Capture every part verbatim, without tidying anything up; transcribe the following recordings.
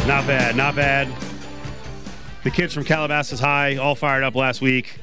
Not bad, not bad. The kids from Calabasas High all fired up last week.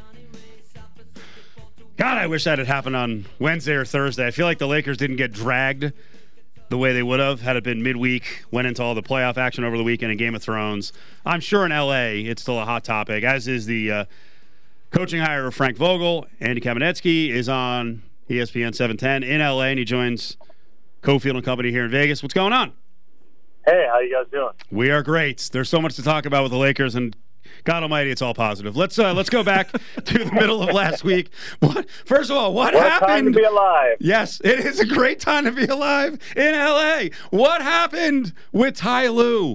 God, I wish that had happened on Wednesday or Thursday. I feel like the Lakers didn't get dragged the way they would have had it been midweek, went into all the playoff action over the weekend in Game of Thrones. I'm sure in L A it's still a hot topic, as is the uh, coaching hire of Frank Vogel. Andy Kamenetsky is on E S P N seven ten in L A, and he joins Cofield and Company here in Vegas. What's going on? Hey, how you guys doing? We are great. There's so much to talk about with the Lakers, and God Almighty, it's all positive. Let's uh, let's go back to the middle of last week. What? First of all, what, what happened? Time to be alive. Yes, it is a great time to be alive in L A. What happened with Ty Lue?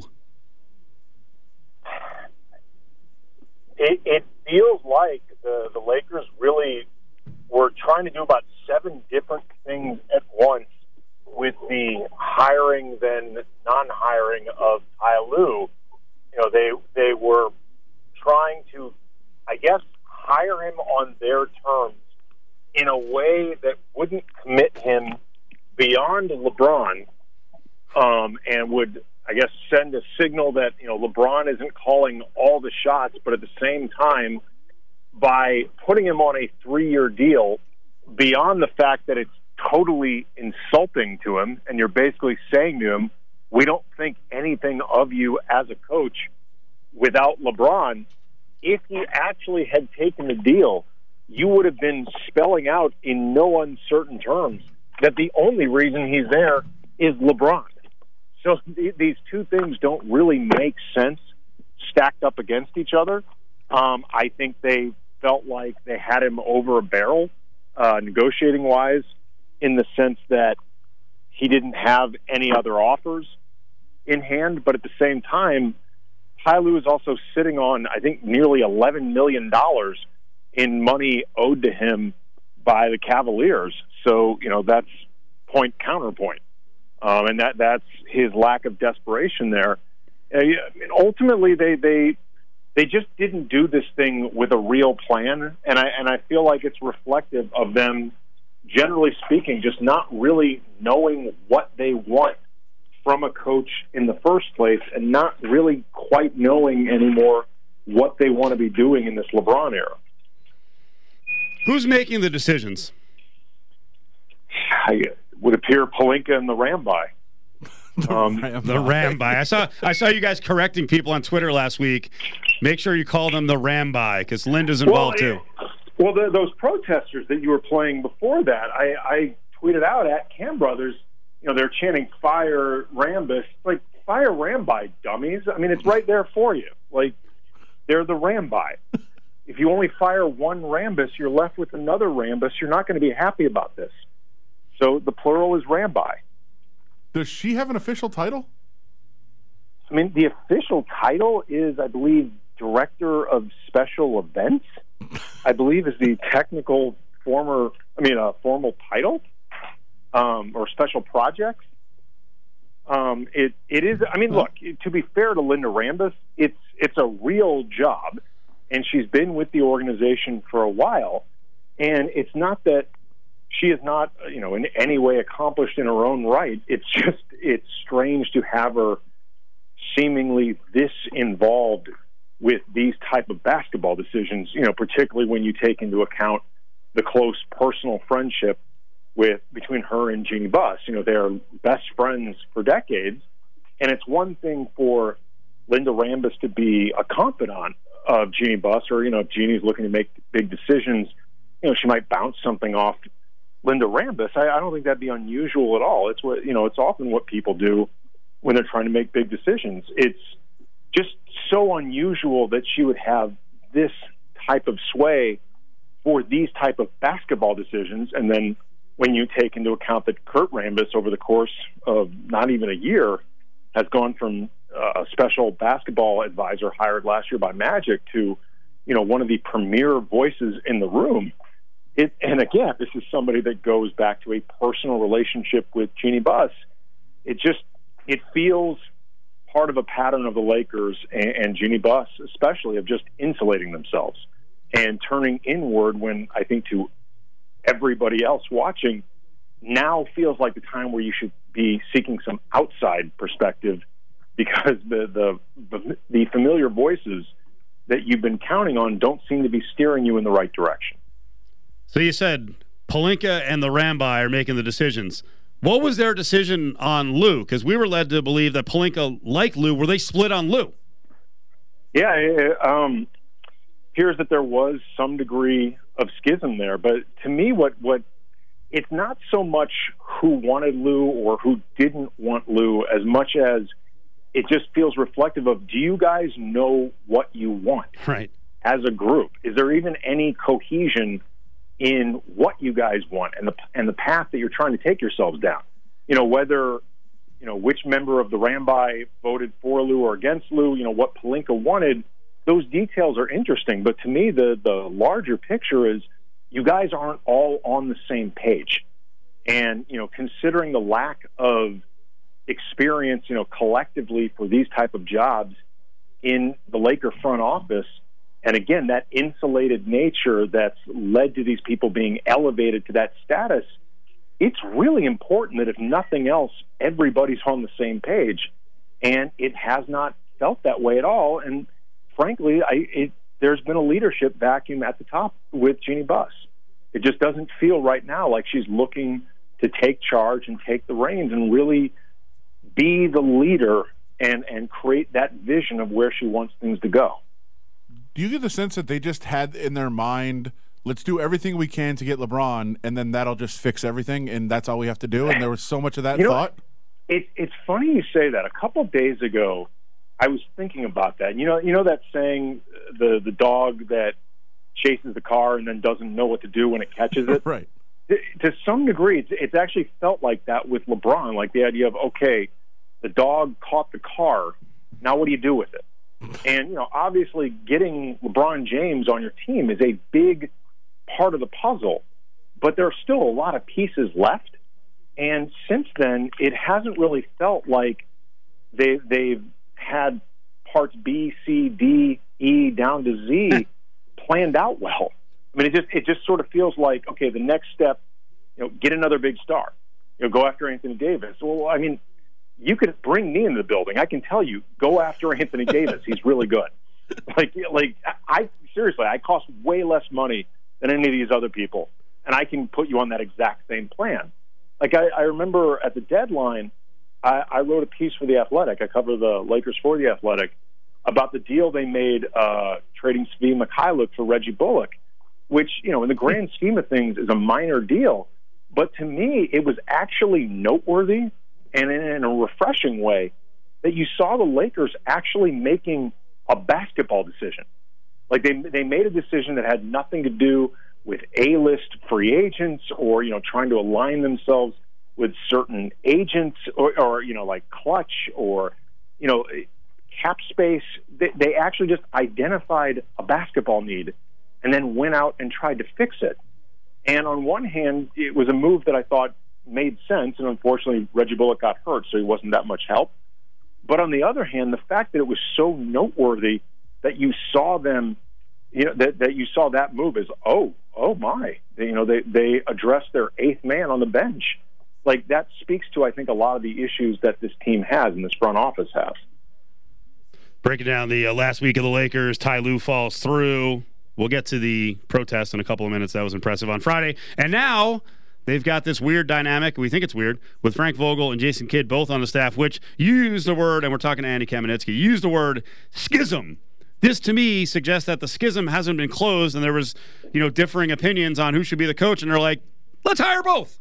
It, it feels like the, the Lakers really were trying to do about seven different things at once with the hiring then non-hiring of Ty Lue. You know, they they were trying to, I guess, hire him on their terms in a way that wouldn't commit him beyond LeBron, um, and would, I guess, send a signal that, you know, LeBron isn't calling all the shots, but at the same time, by putting him on a three-year deal, beyond the fact that it's totally insulting to him, and you're basically saying to him, we don't think anything of you as a coach without LeBron. If he actually had taken the deal, you would have been spelling out in no uncertain terms that the only reason he's there is LeBron. So th- these two things don't really make sense stacked up against each other. Um, I think they felt like they had him over a barrel, uh, negotiating-wise, in the sense that he didn't have any other offers in hand, but at the same time, Ty Lue is also sitting on, I think, nearly eleven million dollars in money owed to him by the Cavaliers. So, you know, that's point counterpoint. Um, and that that's his lack of desperation there. Uh, ultimately, they, they they just didn't do this thing with a real plan, and I and I feel like it's reflective of them, generally speaking, just not really knowing what they want from a coach in the first place, and not really quite knowing anymore what they want to be doing in this LeBron era. Who's making the decisions? I would appear Pelinka and the Ramby. the, um, the Ramby. I saw I saw you guys correcting people on Twitter last week. Make sure you call them the Ramby, because Linda's involved well, too. Well, the, those protesters that you were playing before that, I, I tweeted out at Cam Brothers, you know, they're chanting "Fire Rambus." Like, fire Ramby, dummies. I mean, it's right there for you. Like, they're the Ramby. If you only fire one Rambus, you're left with another Rambus. You're not going to be happy about this. So the plural is Ramby. Does she have an official title? I mean, the official title is, I believe, Director of Special Events, I believe, is the technical former, I mean, a uh, formal title, um, or special projects. Um, it it is. I mean, look. To be fair to Linda Rambus, it's it's a real job, and she's been with the organization for a while. And it's not that she is not, you know, in any way accomplished in her own right. It's just it's strange to have her seemingly this involved with these type of basketball decisions, you know, particularly when you take into account the close personal friendship with between her and Jeanie Buss. You know, they're best friends for decades, and it's one thing for Linda Rambus to be a confidant of Jeanie Buss, or, you know, if Jeanie's looking to make big decisions, you know, she might bounce something off Linda Rambus. I, I don't think that'd be unusual at all. It's what, you know, it's often what people do when they're trying to make big decisions. It's just so unusual that she would have this type of sway for these type of basketball decisions. And then when you take into account that Kurt Rambis, over the course of not even a year, has gone from a special basketball advisor hired last year by Magic to, you know, one of the premier voices in the room. It, and again, this is somebody that goes back to a personal relationship with Jeanie Buss. It just, it feels part of a pattern of the Lakers and, and Jeanie Buss especially, of just insulating themselves and turning inward when, I think, to everybody else watching, now feels like the time where you should be seeking some outside perspective because the, the the the familiar voices that you've been counting on don't seem to be steering you in the right direction. So you said Pelinka and the Ramby are making the decisions. What was their decision on Lou? Because we were led to believe that Pelinka liked Lou. Were they split on Lou? Yeah, it um, appears that there was some degree of schism there. But to me, what, what it's not so much who wanted Lou or who didn't want Lou as much as it just feels reflective of, do you guys know what you want right. as a group? Is there even any cohesion in what you guys want and the and the path that you're trying to take yourselves down? You know, whether, you know, which member of the Ramby voted for Lou or against Lou, you know, what Pelinka wanted, those details are interesting. But to me, the, the larger picture is you guys aren't all on the same page. And, you know, considering the lack of experience, you know, collectively for these type of jobs in the Laker front office, and again, that insulated nature that's led to these people being elevated to that status, it's really important that if nothing else, everybody's on the same page. And it has not felt that way at all. And frankly, I, it, there's been a leadership vacuum at the top with Jeannie Buss. It just doesn't feel right now like she's looking to take charge and take the reins and really be the leader and, and create that vision of where she wants things to go. Do you get the sense that they just had in their mind, let's do everything we can to get LeBron, and then that'll just fix everything, and that's all we have to do? And there was so much of that you know, thought? It, it's funny you say that. A couple of days ago, I was thinking about that. You know, you know that saying, the the dog that chases the car and then doesn't know what to do when it catches it? Right. To, to some degree, it's, it's actually felt like that with LeBron, like the idea of, okay, the dog caught the car, now what do you do with it? And, you know, obviously getting LeBron James on your team is a big part of the puzzle, but there are still a lot of pieces left. And since then, it hasn't really felt like they, they've had parts B, C, D, E, down to Z planned out well. I mean, it just it just sort of feels like, okay, the next step, you know, get another big star. You know, go after Anthony Davis. Well, I mean, you could bring me into the building. I can tell you, go after Anthony Davis. He's really good. Like, like I seriously, I cost way less money than any of these other people, and I can put you on that exact same plan. Like I, I remember at the deadline, I, I wrote a piece for The Athletic. I cover the Lakers for The Athletic about the deal they made uh, trading Svi Mikhailuk for Reggie Bullock, which, you know, in the grand scheme of things is a minor deal. But to me, it was actually noteworthy and in a refreshing way that you saw the Lakers actually making a basketball decision. Like they they made a decision that had nothing to do with A-list free agents or, you know, trying to align themselves with certain agents or, or you know, like Clutch or, you know, cap space. They, they actually just identified a basketball need and then went out and tried to fix it. And on one hand, it was a move that I thought made sense, and unfortunately Reggie Bullock got hurt, so he wasn't that much help. But on the other hand, the fact that it was so noteworthy that you saw them, you know, that, that you saw that move is, oh, oh my, they, you know, they, they addressed their eighth man on the bench. Like, that speaks to, I think, a lot of the issues that this team has and this front office has. Breaking down the uh, last week of the Lakers, Ty Lue falls through. We'll get to the protest in a couple of minutes. That was impressive on Friday. And now they've got this weird dynamic, we think it's weird, with Frank Vogel and Jason Kidd both on the staff, which you used the word, and we're talking to Andy Kamenetsky, you used the word schism. This, to me, suggests that the schism hasn't been closed, and there was, you know, differing opinions on who should be the coach, and they're like, let's hire both.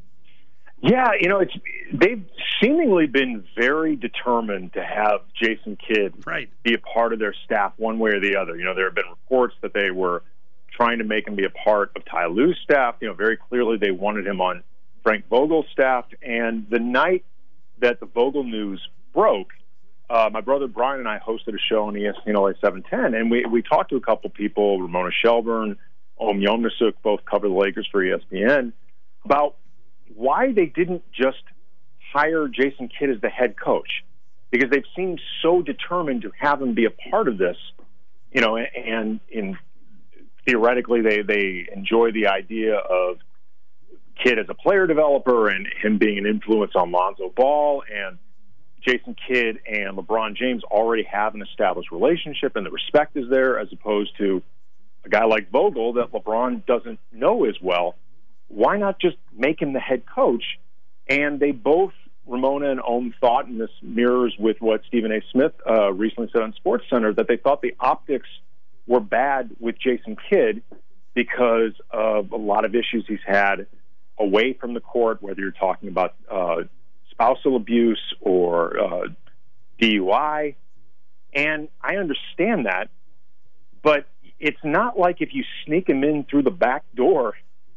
Yeah, you know, it's they've seemingly been very determined to have Jason Kidd right. be a part of their staff one way or the other. You know, there have been reports that they were trying to make him be a part of Ty Lue's staff. You know, very clearly they wanted him on Frank Vogel's staff. And the night that the Vogel news broke, uh, my brother Brian and I hosted a show on E S P N L A seven ten, and we, we talked to a couple people, Ramona Shelburne, Om Yomnasuk, both cover the Lakers for E S P N, about why they didn't just hire Jason Kidd as the head coach, because they've seemed so determined to have him be a part of this, you know, and in theoretically they, they enjoy the idea of Kidd as a player developer and him being an influence on Lonzo Ball. And Jason Kidd and LeBron James already have an established relationship and the respect is there, as opposed to a guy like Vogel that LeBron doesn't know as well. Why not just make him the head coach? And they both, Ramona and Ohm, thought, and this mirrors with what Stephen A. Smith uh, recently said on SportsCenter, that they thought the optics were bad with Jason Kidd because of a lot of issues he's had away from the court, whether you're talking about uh, spousal abuse or uh, D U I. And I understand that, but it's not like if you sneak him in through the back door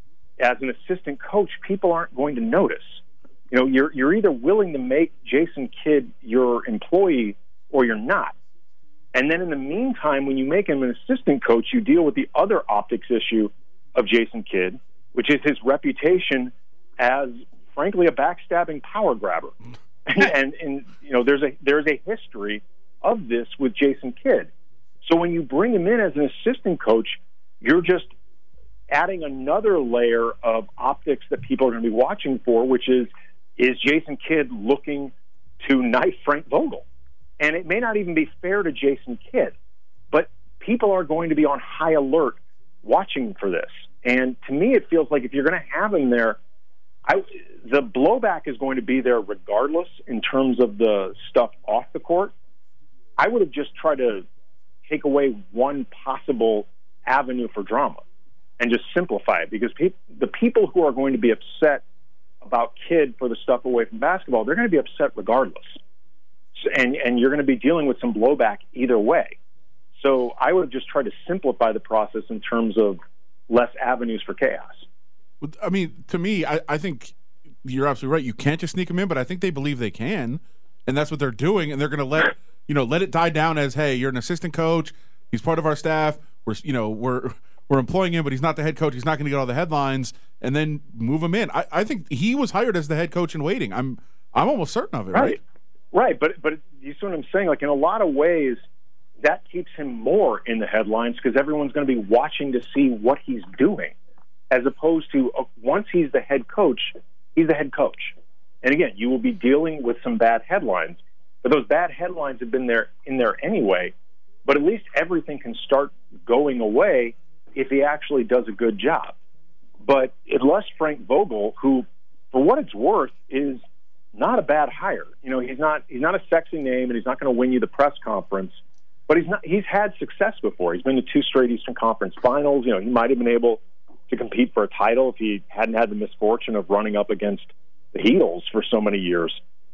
as an assistant coach, people aren't going to notice. You know, you're you're either willing to make Jason Kidd your employee or you're not. And then in the meantime, when you make him an assistant coach, you deal with the other optics issue of Jason Kidd, which is his reputation as, frankly, a backstabbing power grabber. and, and you know, there's a there's a history of this with Jason Kidd. So when you bring him in as an assistant coach, you're just adding another layer of optics that people are going to be watching for, which is, is Jason Kidd looking to knife Frank Vogel? And it may not even be fair to Jason Kidd, but people are going to be on high alert watching for this. And to me, it feels like if you're going to have him there, I, the blowback is going to be there regardless in terms of the stuff off the court. I would have just tried to take away one possible avenue for drama and just simplify it, because pe- the people who are going to be upset about Kidd for the stuff away from basketball, they're going to be upset regardless. So, and, and you're going to be dealing with some blowback either way. So I would just try to simplify the process in terms of less avenues for chaos. I mean, to me, I, I think you're absolutely right. You can't just sneak him in, but I think they believe they can, and that's what they're doing. And they're going to let you know let it die down as, hey, you're an assistant coach. He's part of our staff. We're you know we're we're employing him, but he's not the head coach. He's not going to get all the headlines, and then move him in. I, I think he was hired as the head coach in waiting. I'm I'm almost certain of it. Right, right. right. But but you see what I'm saying? Like in a lot of ways, that keeps him more in the headlines because everyone's going to be watching to see what he's doing, as opposed to uh, once he's the head coach, he's the head coach. And again, you will be dealing with some bad headlines, but those bad headlines have been there in there anyway. But at least everything can start going away if he actually does a good job. But unless Frank Vogel, who, for what it's worth, is not a bad hire. You know, he's not he's not a sexy name, and he's not going to win you the press conference. But he's not. He's had success before. He's been to two straight Eastern Conference Finals. You know, he might have been able to compete for a title if he hadn't had the misfortune of running up against the Heatles for so many years.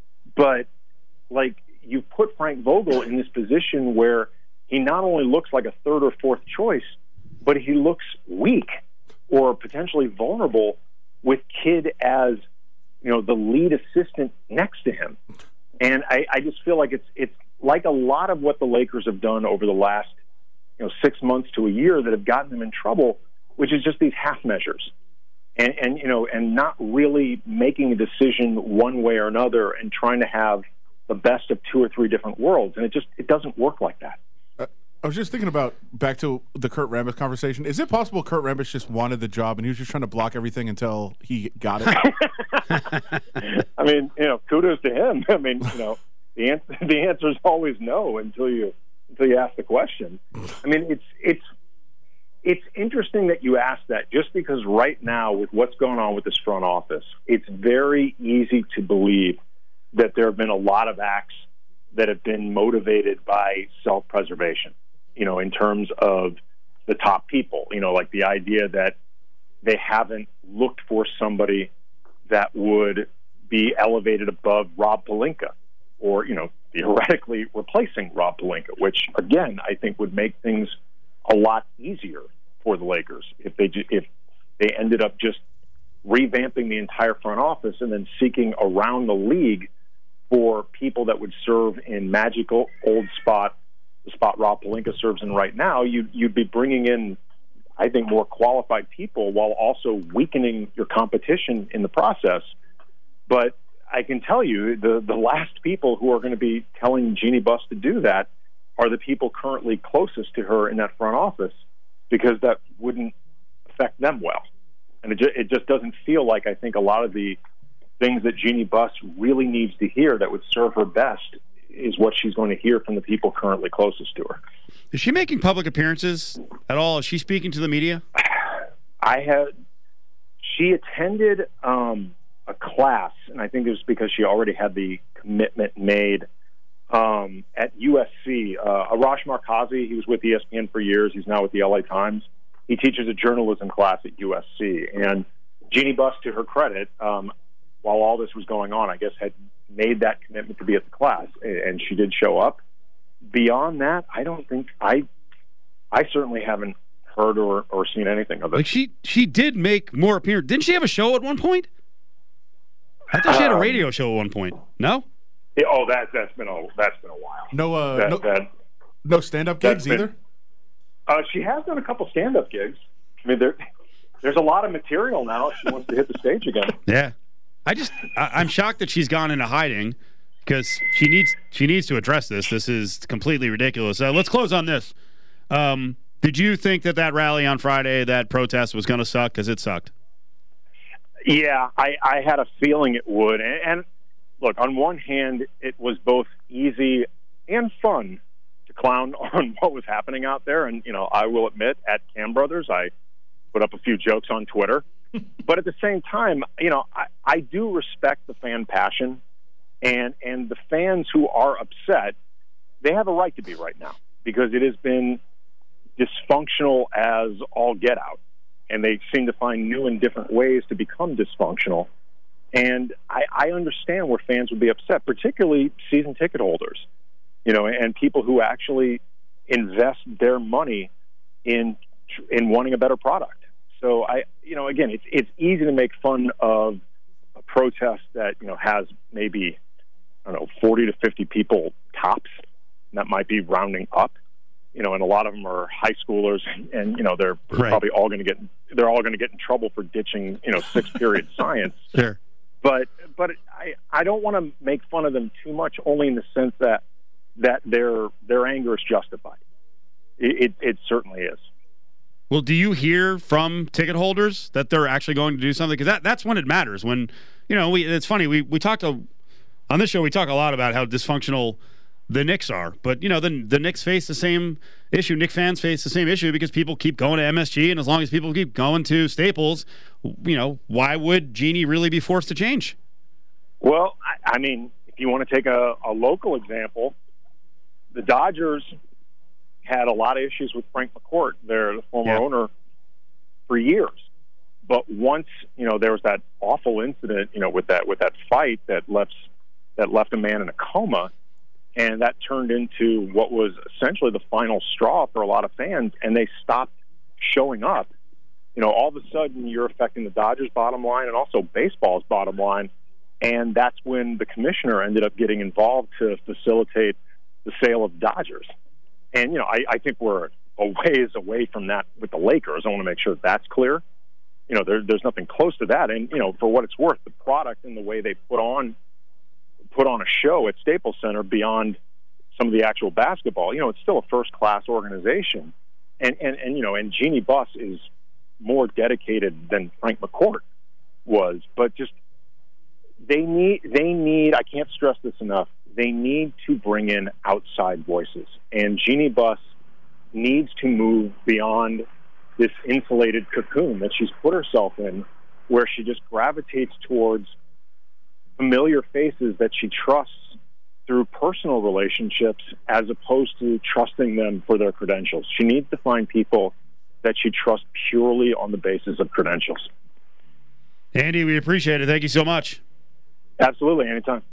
But like, you put Frank Vogel in this position where he not only looks like a third or fourth choice, but he looks weak or potentially vulnerable with Kidd as, you know, the lead assistant next to him. And I, I just feel like it's it's like a lot of what the Lakers have done over the last, you know, six months to a year that have gotten them in trouble, which is just these half measures. And, and you know, and not really making a decision one way or another and trying to have the best of two or three different worlds. And it just it doesn't work like that. I was just thinking about back to the Kurt Rambis conversation. Is it possible Kurt Rambis just wanted the job and he was just trying to block everything until he got it? I mean, you know, kudos to him. I mean, you know, the answer the answer is always no until you until you ask the question. I mean, it's it's it's interesting that you ask that, just because right now with what's going on with this front office, it's very easy to believe that there have been a lot of acts that have been motivated by self-preservation. You know, in terms of the top people, you know, like the idea that they haven't looked for somebody that would be elevated above Rob Pelinka or, you know, theoretically replacing Rob Pelinka, which, again, I think would make things a lot easier for the Lakers if they ju- if they ended up just revamping the entire front office and then seeking around the league for people that would serve in magical old spot, the spot Rob Pelinka serves in right now. You'd, you'd be bringing in, I think, more qualified people while also weakening your competition in the process. But I can tell you the, the last people who are going to be telling Jeannie Buss to do that are the people currently closest to her in that front office, because that wouldn't affect them well. And it just, it just doesn't feel like, I think, a lot of the things that Jeannie Buss really needs to hear that would serve her best is what she's going to hear from the people currently closest to her. Is she making public appearances at all? Is she speaking to the media? I had. She attended um, a class, and I think it was because she already had the commitment made um, at U S C. Uh, Arash Markazi, he was with E S P N for years. He's now with the L A Times. He teaches a journalism class at U S C. And Jeannie Buss, to her credit, um, while all this was going on, I guess had made that commitment to be at the class, and she did show up. Beyond that, I don't think I. I certainly haven't heard or, or seen anything of it. Like she she did make more appearances. Didn't she have a show at one point? I thought she had a radio um, show at one point. No. Yeah, oh, that that's been a that's been a while. No, uh, that, no, that, no stand-up gigs been, either. Uh, she has done a couple stand-up gigs. I mean, there there's a lot of material now. If she wants to hit the stage again. Yeah, I just I, I'm shocked that she's gone into hiding because she needs she needs to address this. This is completely ridiculous. Uh, let's close on this. Um, did you think that that rally on Friday, that protest, was going to suck? Because it sucked. Yeah, I, I had a feeling it would. And, and look, on one hand, it was both easy and fun to clown on what was happening out there. And, you know, I will admit, at Cam Brothers, I put up a few jokes on Twitter. But at the same time, you know, I, I do respect the fan passion. And, and the fans who are upset, they have a right to be right now. Because it has been dysfunctional as all get out. And they seem to find new and different ways to become dysfunctional. And I, I understand where fans would be upset, particularly season ticket holders, you know, and people who actually invest their money in in wanting a better product. So I, you know, again, it's it's easy to make fun of a protest that, you know, has maybe, I don't know, forty to fifty people tops. And that might be rounding up. You know, and a lot of them are high schoolers, and, and you know they're right. probably all going to get they're all going to get in trouble for ditching, you know, six period science. Sure. But but I I don't want to make fun of them too much, only in the sense that that their their anger is justified. It it, it certainly is. Well, do you hear from ticket holders that they're actually going to do something? Because that that's when it matters. When you know, we it's funny we we talked to, on this show we talk a lot about how dysfunctional the Knicks are, but you know the the Knicks face the same issue. Knicks fans face the same issue because people keep going to M S G, and as long as people keep going to Staples, you know, why would Jeannie really be forced to change? Well, I, I mean, if you want to take a, a local example, the Dodgers had a lot of issues with Frank McCourt, their former yeah. owner, for years. But once you know there was that awful incident, you know, with that with that fight that left that left a man in a coma. And that turned into what was essentially the final straw for a lot of fans, and they stopped showing up. You know, all of a sudden you're affecting the Dodgers' bottom line and also baseball's bottom line, and that's when the commissioner ended up getting involved to facilitate the sale of Dodgers. And, you know, I, I think we're a ways away from that with the Lakers. I want to make sure that's clear. You know, there, there's nothing close to that. And, you know, for what it's worth, the product and the way they put on put on a show at Staples Center beyond some of the actual basketball, you know, it's still a first-class organization. And, and, and you know, and Jeannie Buss is more dedicated than Frank McCourt was. But just they need, they need, I can't stress this enough, they need to bring in outside voices. And Jeannie Buss needs to move beyond this insulated cocoon that she's put herself in, where she just gravitates towards familiar faces that she trusts through personal relationships as opposed to trusting them for their credentials. She needs to find people that she trusts purely on the basis of credentials. Andy, we appreciate it. Thank you so much. Absolutely. Anytime.